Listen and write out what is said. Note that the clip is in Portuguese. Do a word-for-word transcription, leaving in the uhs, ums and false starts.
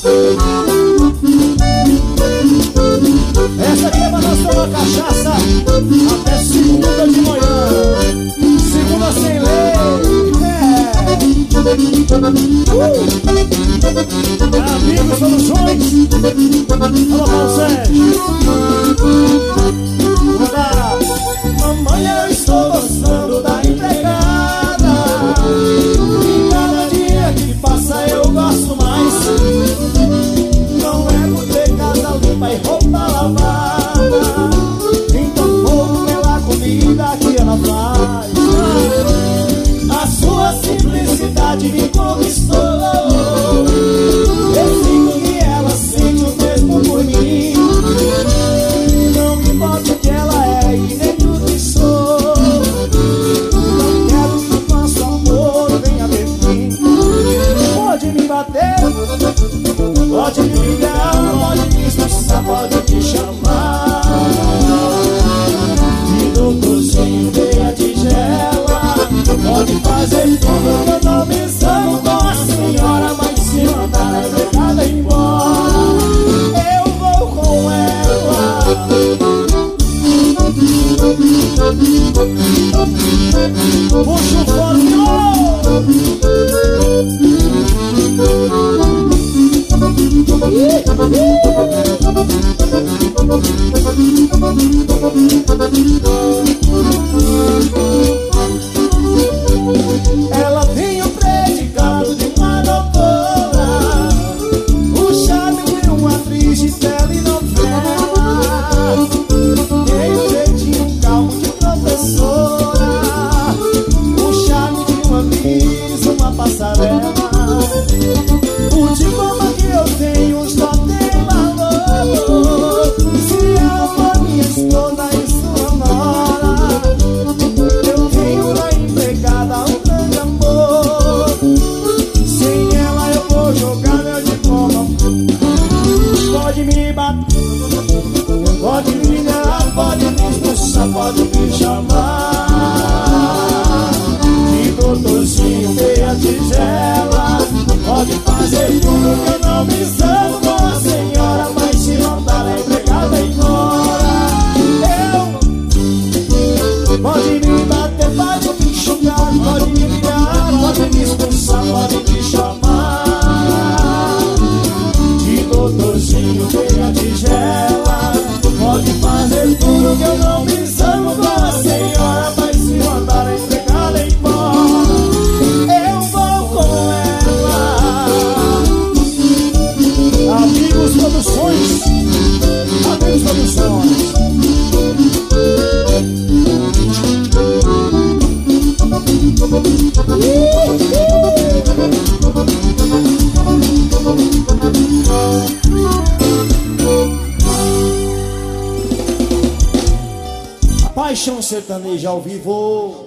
Essa aqui é pra nós tomar cachaça até segunda de manhã. Segunda sem lei. É. Uh. Amigos Soluções. Alô, Paulo Sérgio. Mamãe, eu estou gostando da empregada. E cada dia que passa eu gosto mais. Não é por ter casa limpa e roupa lavada, então pouco pela comida que ela faz. A sua simplicidade me conquistou. Eu sinto que ela sente o mesmo por mim. Não me importa o que ela é e nem o que sou. Não quero que o nosso amor venha ter fim. Pode me bater, pode me ligar, pode me expulsar, pode me chamar de doutorzinho, veia tigela. Pode fazer tudo que eu não me examo com a senhora, mas se mandar a empregada embora, eu vou com ela. Puxa o fone. Ela tem o predicado de uma doutora, o charme de uma atriz de telenovela, tem o jeitinho calmo de professora, o charme de uma miss, uma passarela. O diploma que eu tenho só tem valor se ela for minha esposa e sua nora. Eu tenho na empregada um grande amor, sem ela eu vou jogar meu diploma. Pode me bater, pode me ligar, pode me expulsar, pode me chamar de doutorzinho, veia tigela. Pode fazer tudo que eu não me examo com a senhora, mas se mandar a empregada embora, eu. Pode me bater, pode me xingar, pode me ligar, pode me expulsar, pode me chamar de doutorzinho, veia tigela. Pode fazer tudo que eu não me examo com a senhora, mas se mandar a empregada embora, eu vou com ela. Amigos Produções, Amigos Produções. Paixão sertaneja ao vivo.